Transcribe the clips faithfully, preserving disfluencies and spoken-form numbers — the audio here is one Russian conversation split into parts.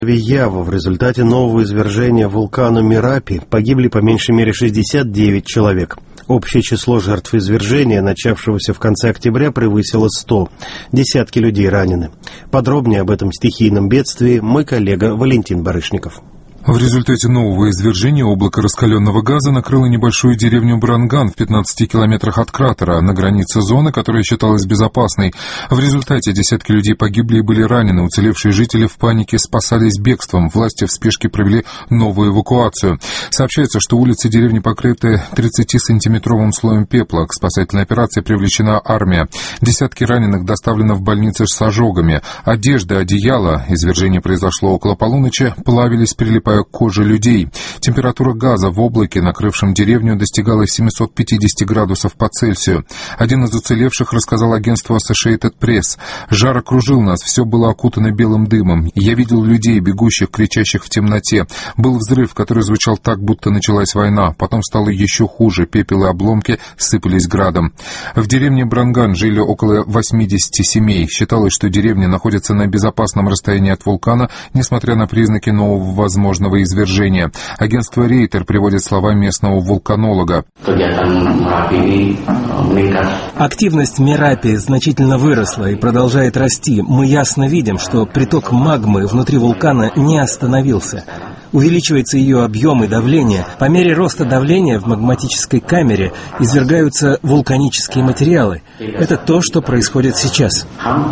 В Яву в результате нового извержения вулкана Мерапи погибли по меньшей мере шестьдесят девять человек. Общее число жертв извержения, начавшегося в конце октября, превысило сто. Десятки людей ранены. Подробнее об этом стихийном бедствии мой коллега Валентин Барышников. В результате нового извержения облако раскаленного газа накрыло небольшую деревню Бранган в пятнадцати километрах от кратера, на границе зоны, которая считалась безопасной. В результате десятки людей погибли и были ранены. Уцелевшие жители в панике спасались бегством. Власти в спешке провели новую эвакуацию. Сообщается, что улицы деревни покрыты тридцатисантиметровым слоем пепла. К спасательной операции привлечена армия. Десятки раненых доставлены в больницы с ожогами. Одежда, одеяла, извержение произошло около полуночи, плавились, прилипая к коже людей. Температура газа в облаке, накрывшем деревню, достигала семьсот пятьдесят градусов по Цельсию. Один из уцелевших рассказал агентству Associated Press: «Жар окружил нас, все было окутано белым дымом. Я видел людей, бегущих, кричащих в темноте. Был взрыв, который звучал так, будто началась война. Потом стало еще хуже, пепел и обломки сыпались градом». В деревне Бранган жили около восьмидесяти семей. Считалось, что деревня находится на безопасном расстоянии от вулкана, несмотря на признаки нового возможного извержения. Агентство Рейтер приводит слова местного вулканолога. Активность Мерапи значительно выросла и продолжает расти. Мы ясно видим, что приток магмы внутри вулкана не остановился. Увеличивается ее объем и давление. По мере роста давления в магматической камере извергаются вулканические материалы. Это то, что происходит сейчас.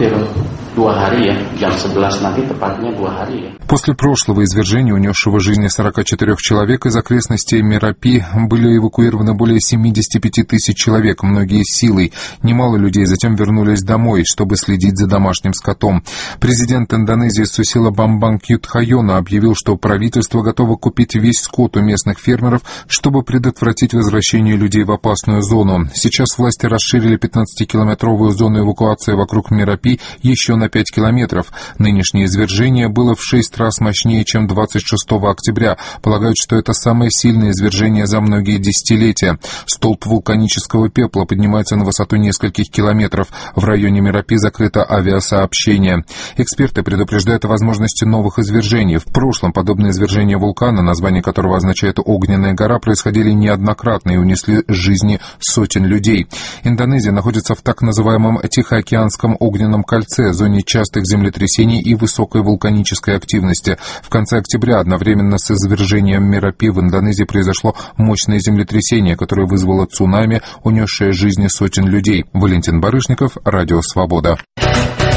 После прошлого извержения, унесшего жизни сорока четырёх человек, из окрестностей Мерапи были эвакуированы более семидесяти пяти тысяч человек, многие силой. Немало людей затем вернулись домой, чтобы следить за домашним скотом. Президент Индонезии Сусило Бамбан Юдхайоно объявил, что правительство готово купить весь скот у местных фермеров, чтобы предотвратить возвращение людей в опасную зону. Сейчас власти расширили пятнадцатикилометровую зону эвакуации вокруг Мерапи еще на пять километров. Нынешнее извержение было в шесть раз мощнее, чем двадцать шестого октября. Полагают, что это самое сильное извержение за многие десятилетия. Столб вулканического пепла поднимается на высоту нескольких километров. В районе Мерапи закрыто авиасообщение. Эксперты предупреждают о возможности новых извержений. В прошлом подобные извержения вулкана, название которого означает «огненная гора», происходили неоднократно и унесли жизни сотен людей. Индонезия находится в так называемом Тихоокеанском огненном кольце, зоне частых землетрясений и высокой вулканической активности. В конце октября одновременно с извержением Мерапи в Индонезии произошло мощное землетрясение, которое вызвало цунами, унесшее жизни сотен людей. Валентин Барышников, Радио Свобода.